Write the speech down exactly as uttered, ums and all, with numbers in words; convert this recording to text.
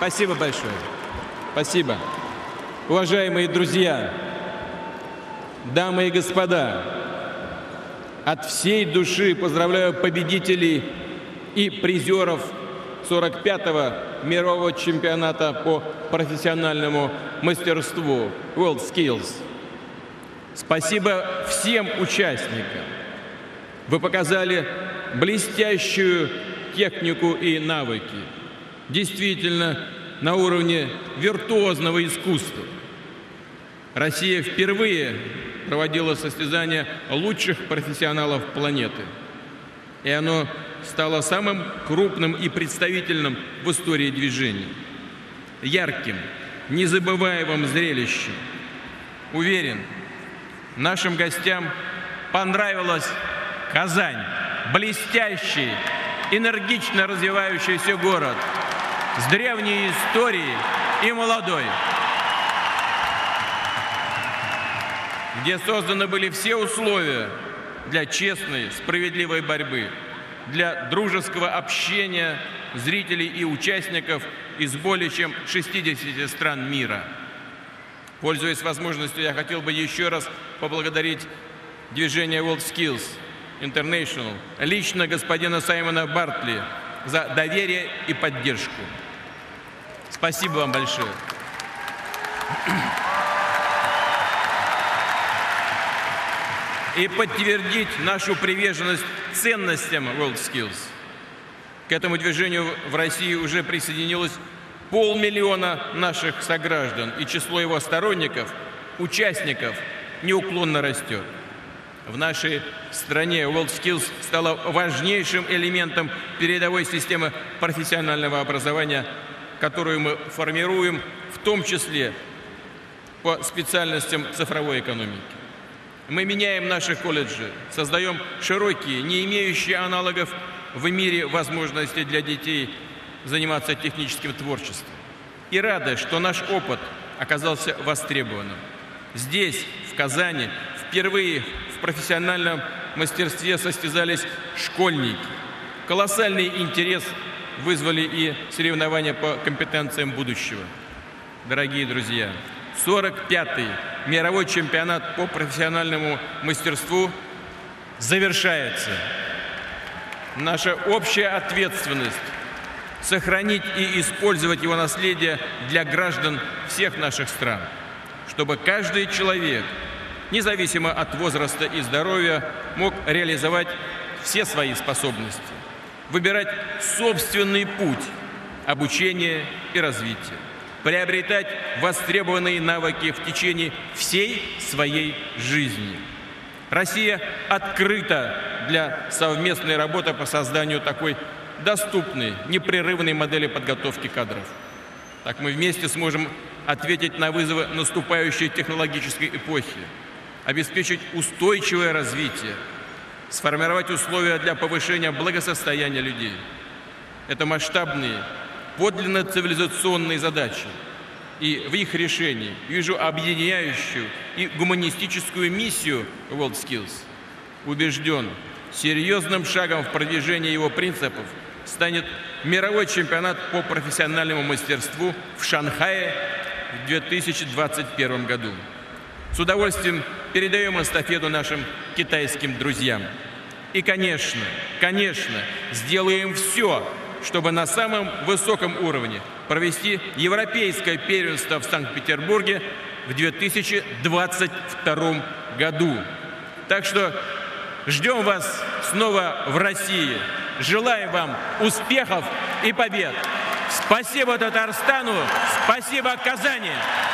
Спасибо большое. Спасибо. Уважаемые друзья, дамы и господа, от всей души поздравляю победителей и призеров сорок пятого мирового чемпионата по профессиональному мастерству WorldSkills. Спасибо всем участникам. Вы показали блестящую технику и навыки. Действительно, на уровне виртуозного искусства. Россия впервые проводила состязания лучших профессионалов планеты. И оно стало самым крупным и представительным в истории движения. Ярким, незабываемым зрелищем. Уверен, нашим гостям понравилась Казань. Блестящий, энергично развивающийся город с древней историей и молодой, где созданы были все условия для честной, справедливой борьбы, для дружеского общения зрителей и участников из более чем шестидесяти стран мира. Пользуясь возможностью, я хотел бы еще раз поблагодарить движение WorldSkills International, лично господина Саймона Бартли, за доверие и поддержку. Спасибо вам большое. И подтвердить нашу приверженность ценностям WorldSkills. К этому движению в России уже присоединилось полмиллиона наших сограждан, и число его сторонников, участников неуклонно растет. В нашей стране WorldSkills стала важнейшим элементом передовой системы профессионального образования, которую мы формируем, в том числе по специальностям цифровой экономики. Мы меняем наши колледжи, создаем широкие, не имеющие аналогов в мире возможности для детей заниматься техническим творчеством. И рады, что наш опыт оказался востребованным. Здесь, в Казани, впервые в профессиональном мастерстве состязались школьники. Колоссальный интерес вызвали и соревнования по компетенциям будущего. Дорогие друзья, сорок пятый мировой чемпионат по профессиональному мастерству завершается. Наша общая ответственность – сохранить и использовать его наследие для граждан всех наших стран, чтобы каждый человек, независимо от возраста и здоровья, мог реализовать все свои способности, выбирать собственный путь обучения и развития, приобретать востребованные навыки в течение всей своей жизни. Россия открыта для совместной работы по созданию такой доступной, непрерывной модели подготовки кадров. Так мы вместе сможем ответить на вызовы наступающей технологической эпохи, обеспечить устойчивое развитие, сформировать условия для повышения благосостояния людей. Это масштабные, подлинно цивилизационные задачи. И в их решении вижу объединяющую и гуманистическую миссию WorldSkills. Убежден, серьезным шагом в продвижении его принципов станет мировой чемпионат по профессиональному мастерству в Шанхае в две тысячи двадцать первом году. С удовольствием передаем эстафету нашим китайским друзьям. И, конечно, конечно, сделаем все, чтобы на самом высоком уровне провести европейское первенство в Санкт-Петербурге в две тысячи двадцать втором году. Так что ждем вас снова в России. Желаем вам успехов и побед. Спасибо Татарстану, спасибо Казани.